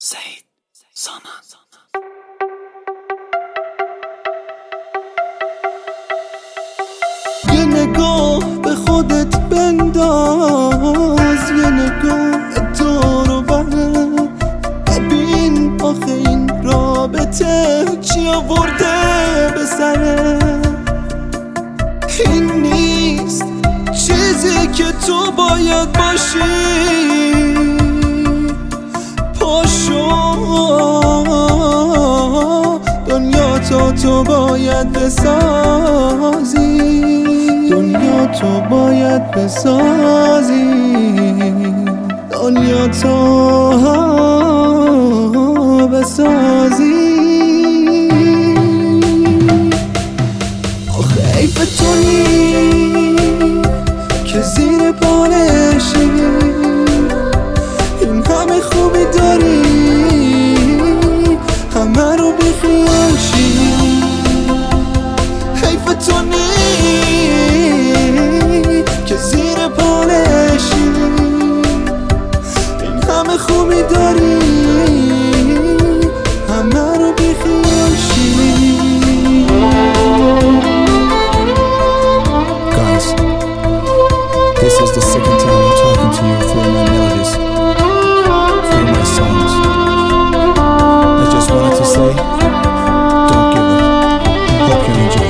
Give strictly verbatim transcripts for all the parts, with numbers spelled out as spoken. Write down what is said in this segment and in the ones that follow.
سعید سامان. یه نگاه به خودت بنداز، یه نگاه دور و بر، ببین آخه این رابطه چی آورده به سره. این نیست چیزی که تو باید باشی، پاشو دنیا تو تو باید بسازی، دنیا تو باید بسازی، دنیا تو بسازی. آخه حیف تو نی که زیر بالشی، این همه خوبی داری همه رو بیخیالشی. حیف تو نی که زیر بالشی، این همه خوبی داری همه رو بیخیالشی. Guys, this is the second time I'm talking to you through my melodies, through my songs. I just wanted to say, don't give up. Hope you enjoy.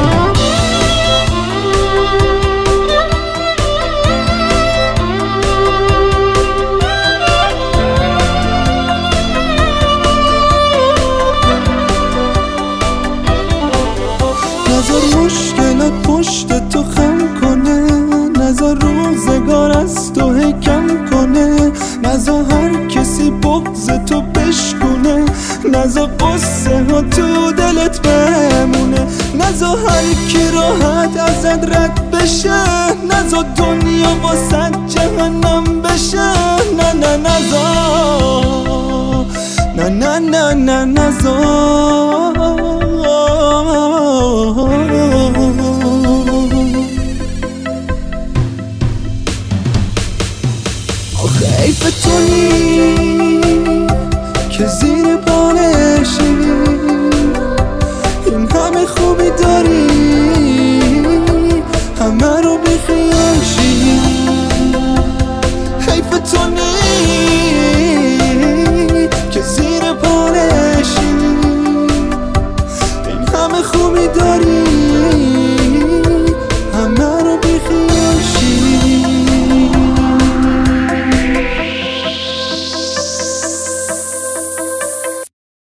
نذار مشکلات پشت تو خم کنه، نذار روزگار از تو هی کم کنه، نذار هر کسی بغض تو بشکونه، نذار قصه ها تو دلت بمونه، نذار هر کی راحت ازت رد بشه، نذار دنیا واسه جهنم بشه. نه نه نذار